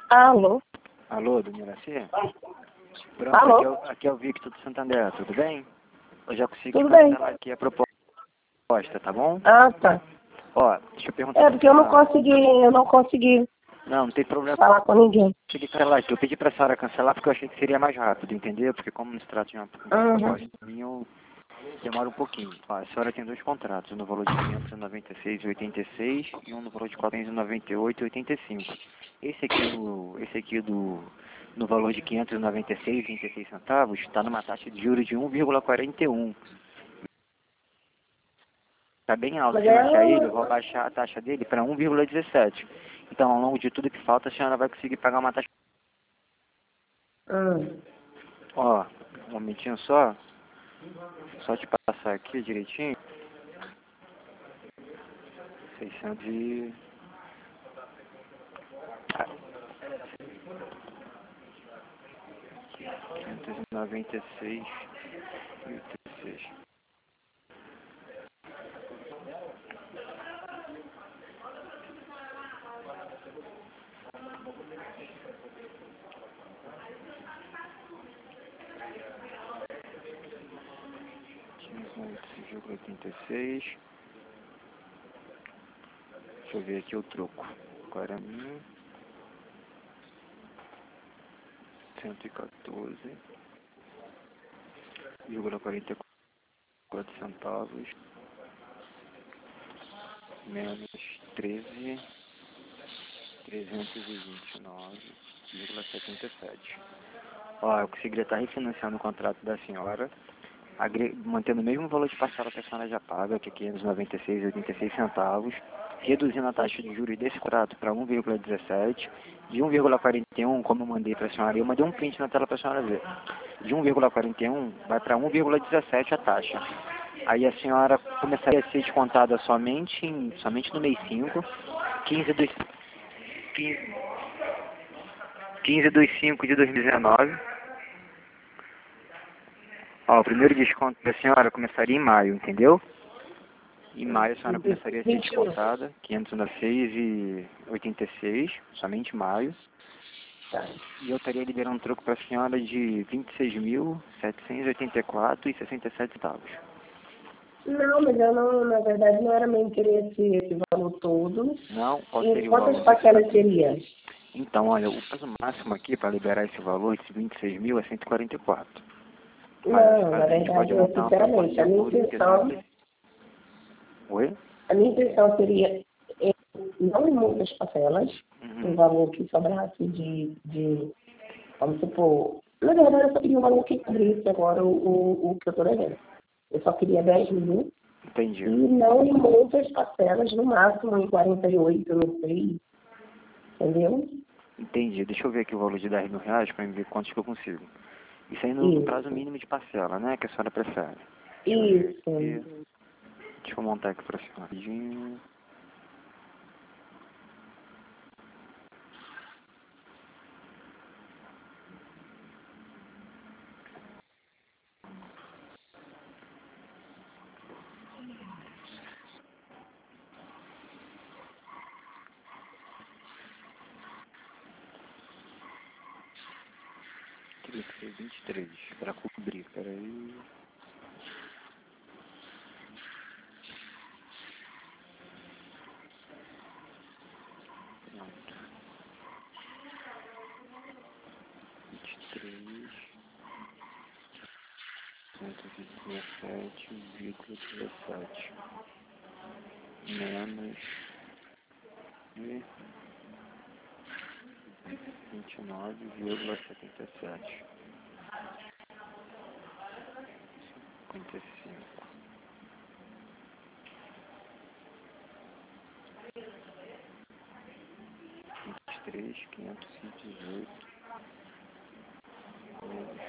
Alô? Alô, dona Iraci? Pronto, Alô? aqui é o Victor do Santander, tudo bem? Eu já consigo Tudo bem. cancelar aqui a proposta, tá bom? Ah, tá. Ó, deixa eu perguntar É pra porque eu senhora. não consegui Não tem problema, falar com ninguém. consegui cancelar aqui. Eu pedi pra senhora cancelar porque eu achei que seria mais rápido, entendeu? Porque como não se trata de uma proposta minha, eu demoro um pouquinho. Ó, a senhora tem dois contratos, um no valor de R$ 596,86 e um no valor de R$ 498,85. Esse aqui no valor de R$ 596,86 está numa taxa de juros de 1,41. Está bem alto. Mas Se não achar ele, eu é... vou baixar a taxa dele para 1,17. Então, ao longo de tudo que falta, a senhora vai conseguir pagar uma taxa. Ó, um momentinho só. Só te passar aqui direitinho. 600 e... 596,86. R$ 596,86. Deixa eu ver aqui o troco. 114,44 centavos menos 13.329,77. Ó, eu conseguiria estar refinanciando o contrato da senhora, mantendo o mesmo valor de parcela que a senhora já paga, que é R$ 596,86, reduzindo a taxa de juros desse contrato para 1,17, de 1,41, como eu mandei para a senhora, eu mandei um print na tela para a senhora ver, de 1,41 vai para 1,17 a taxa. Aí a senhora começaria a ser descontada somente no mês 5, 15 de 5 de 2019. Ó, o primeiro desconto da senhora começaria em maio, entendeu? Em maio a senhora começaria a ser descontada, R$ 596,86, somente em maio. E eu estaria liberando um troco para a senhora de R$ 26.784,67 centavos. Não, mas eu não, na verdade, não era meu interesse esse valor todo. Não? Qual E seria o quantas valor? parcelas seria? Então, olha, o prazo máximo aqui para liberar esse valor de 26.000 é 144. Não, Mas na a gente pode verdade, eu, montar uma proposta sinceramente, de acordo com o que a senhora... Oi? a minha intenção seria não em muitas parcelas, um valor que sobrasse vamos supor, na verdade eu só queria um valor que cobrisse agora o que eu estou devendo. Eu só queria 10 mil Entendi. e não em muitas parcelas, no máximo em 48, não sei, entendeu? Entendi. Deixa eu ver aqui o valor de R$ 10.000 para ver quantos que eu consigo. Isso aí no prazo mínimo de parcela, né? Que a senhora prefere. Isso. Deixa eu montar aqui para a senhora rapidinho. Teria que ser 23 para cobrir. Peraí. Pronto. 23. 117,17 menos 29,77. 55. 23.518 menos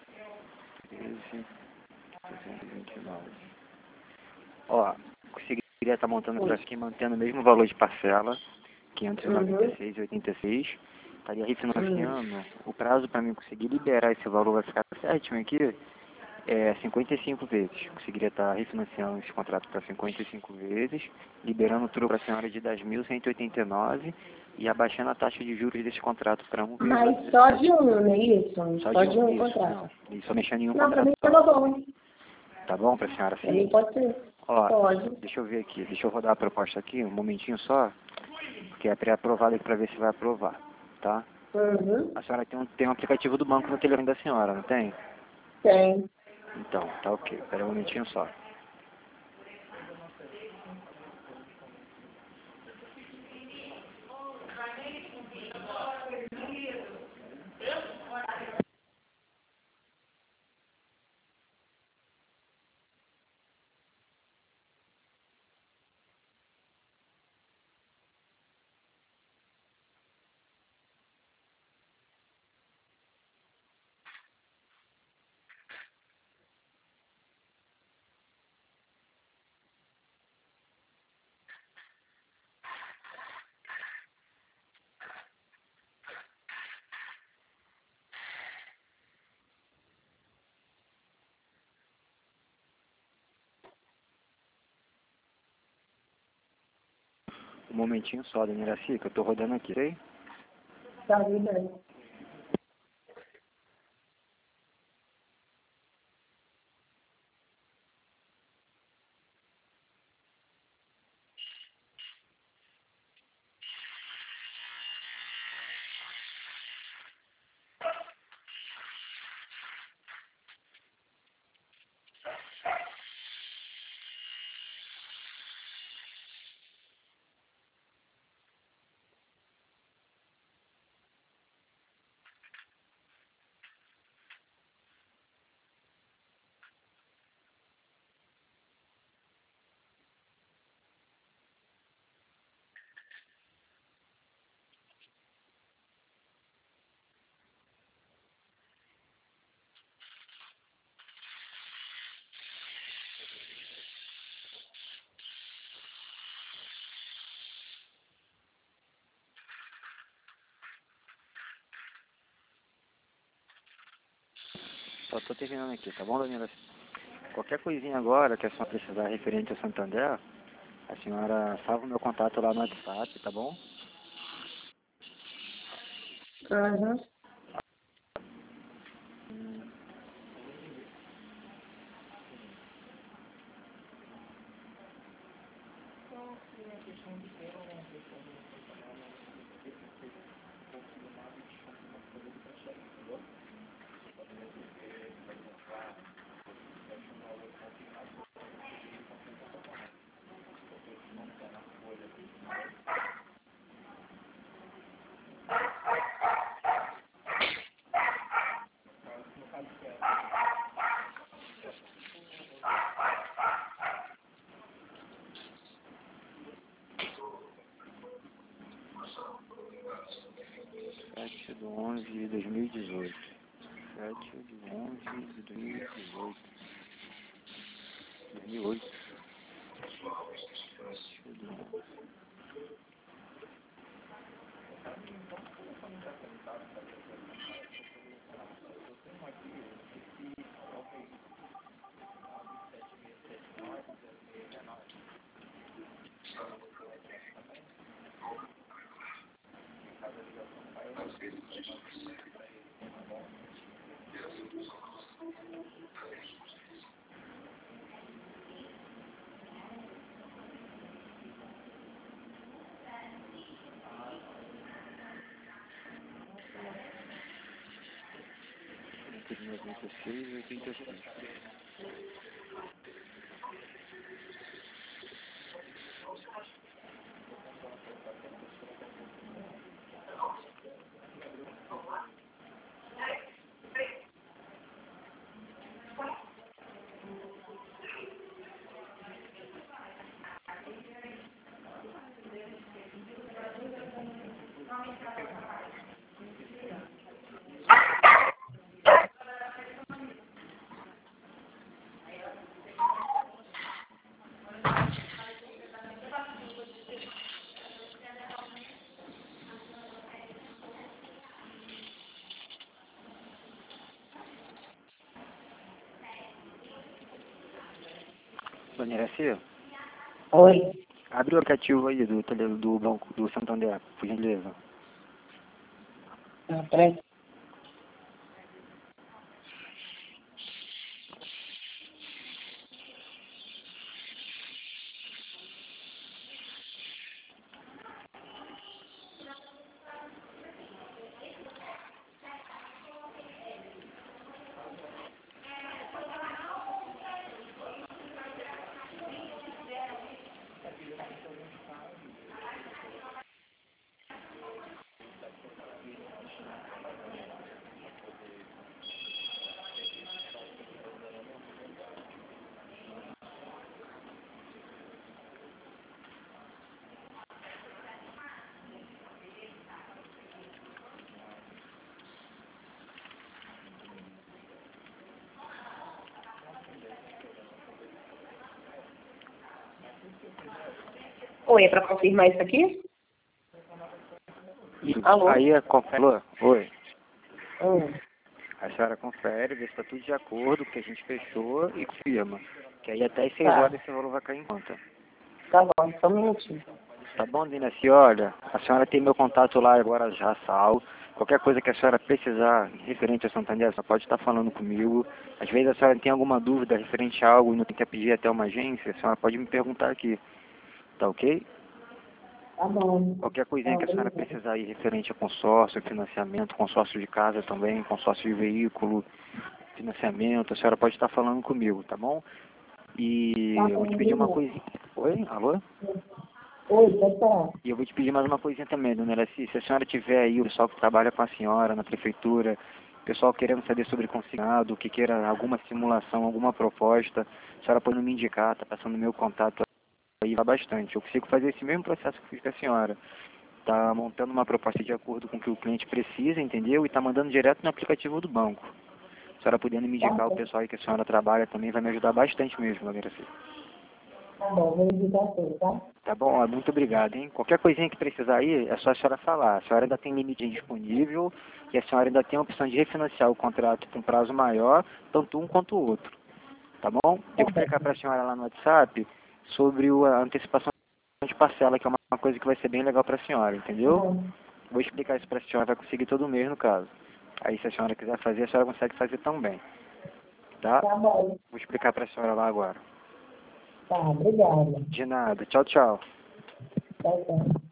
13.329. Ó, conseguiria estar montando para aqui, mantendo o mesmo valor de parcela, 596,86. Estaria refinanciando. O prazo para mim conseguir liberar esse valor vai ficar certinho aqui, 55 vezes. Conseguiria estar refinanciando esse contrato para 55 vezes, liberando o troco para a senhora de 10.189 e abaixando a taxa de juros desse contrato para 1,16. Mas só de um, não é isso? Só de um isso, contrato. não. E só mexendo em um Não, pra contrato. mim tava bom. Tá bom pra senhora Pra mim assim? pode ser. Ó, Pode. deixa eu ver aqui. Deixa eu rodar a proposta aqui, um momentinho só. Porque é pré-aprovado aqui pra ver se vai aprovar, tá? Uhum. A senhora tem um aplicativo do banco no telefone da senhora, não tem? Tem. Então, tá ok. Espera um momentinho só. Um momentinho só, dona Iraci, que eu tô rodando aqui, sei? Tá bem. Só tô terminando aqui, tá bom, dona Iraci? Qualquer coisinha agora que a senhora precisar referente a Santander, a senhora salva o meu contato lá no WhatsApp, tá bom? Uhum. Sete de 11 de 2018. 7 de 11 de 2018. 2008. 7 de 11. Entre 96 e 86. Dona Iraci, Oi. Abre o aplicativo aí do Banco do Santander, por gentileza. Ah, peraí. Oi, é para confirmar isso aqui? Alô? Aí, confere. Oi. Hum, A senhora confere, vê se está tudo de acordo, que a gente fechou e confirma. Que aí até as 6 tá, horas esse valor vai cair em conta. tá bom, só um minutinho. Tá bom, Dina? Olha, a senhora tem meu contato lá agora já salvo. Qualquer coisa que a senhora precisar referente a Santander, a senhora pode estar falando comigo. Às vezes a senhora tem alguma dúvida referente a algo e não tem que pedir até uma agência, a senhora pode me perguntar aqui. Tá ok? Tá bom. Qualquer Tá, coisinha que a senhora obrigada. precisar aí referente a consórcio, financiamento, consórcio de casa também, consórcio de veículo, financiamento, a senhora pode estar falando comigo, tá bom? E Tá eu vou bom, te pedir uma obrigada. coisinha. Oi? Alô? Oi, pode falar. E eu vou te pedir mais uma coisinha também, dona Iraci. Se a senhora tiver aí o pessoal que trabalha com a senhora na prefeitura, o pessoal querendo saber sobre consignado, que queira alguma simulação, alguma proposta, a senhora pode me indicar, tá passando meu contato aí, vai bastante. Eu consigo fazer esse mesmo processo que fiz com a senhora. Tá montando uma proposta de acordo com o que o cliente precisa, entendeu? E tá mandando direto no aplicativo do banco. A senhora podendo me Tá indicar o bom, pessoal aí que a senhora trabalha também vai me ajudar bastante mesmo, dona Iraci. tá bom, vou indicar você, tá? Tá bom? Ó, muito obrigado, hein? Qualquer coisinha que precisar aí, é só a senhora falar. A senhora ainda tem limite disponível e a senhora ainda tem a opção de refinanciar o contrato com prazo maior, tanto um quanto o outro. Tá bom? Tá Eu vou explicar bom, para a senhora lá no WhatsApp sobre a antecipação de parcela, que é uma coisa que vai ser bem legal para a senhora, tá entendeu? bom, Vou explicar isso para a senhora, vai conseguir todo mês no caso. Aí se a senhora quiser fazer, a senhora consegue fazer também, tá? tá bom. Vou explicar para a senhora lá agora. Tá, obrigada. De nada. Tchau, tchau. Tchau, tchau.